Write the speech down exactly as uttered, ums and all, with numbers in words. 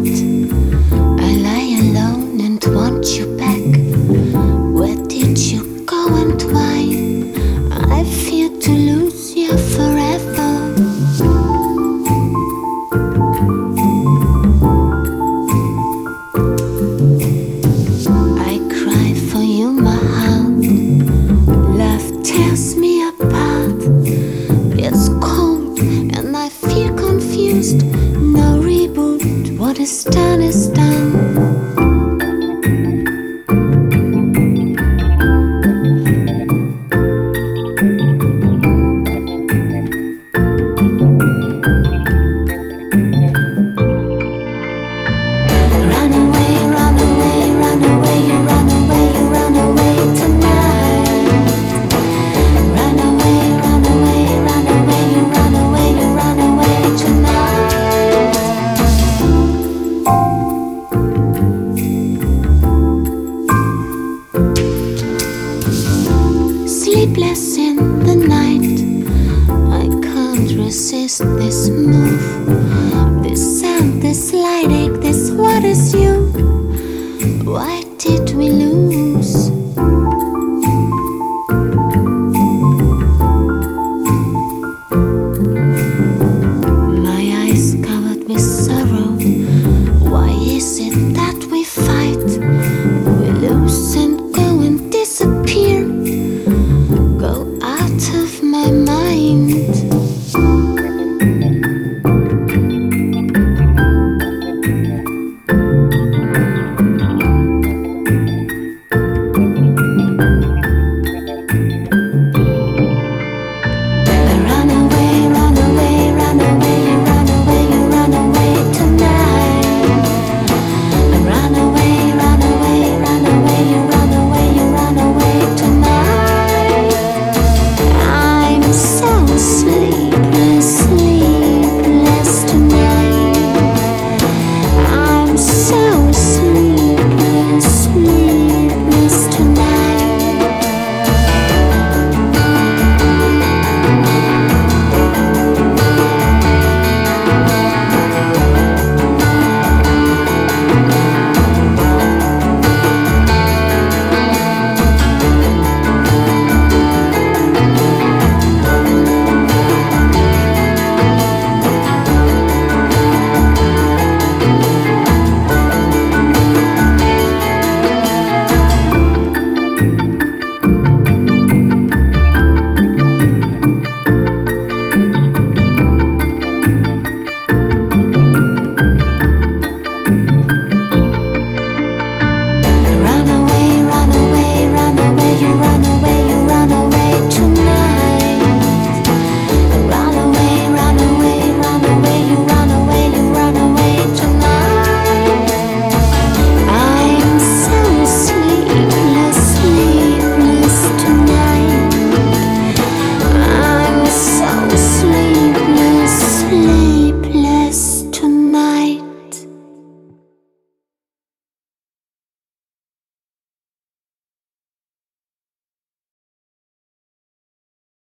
night. I lie alone and want you back. Where did you go and why? I fear to lose you forever. I cry for you, my heart. Love tears me apart. It's cold and I feel confused. No reboot, what is done is done. Run away, run away, run away, you run away, you run away tonight. Run away, run away, run away, you run away, you run away tonight. Sleepless in the night, I can't resist this move. This sound, this light ache, this what is you? Why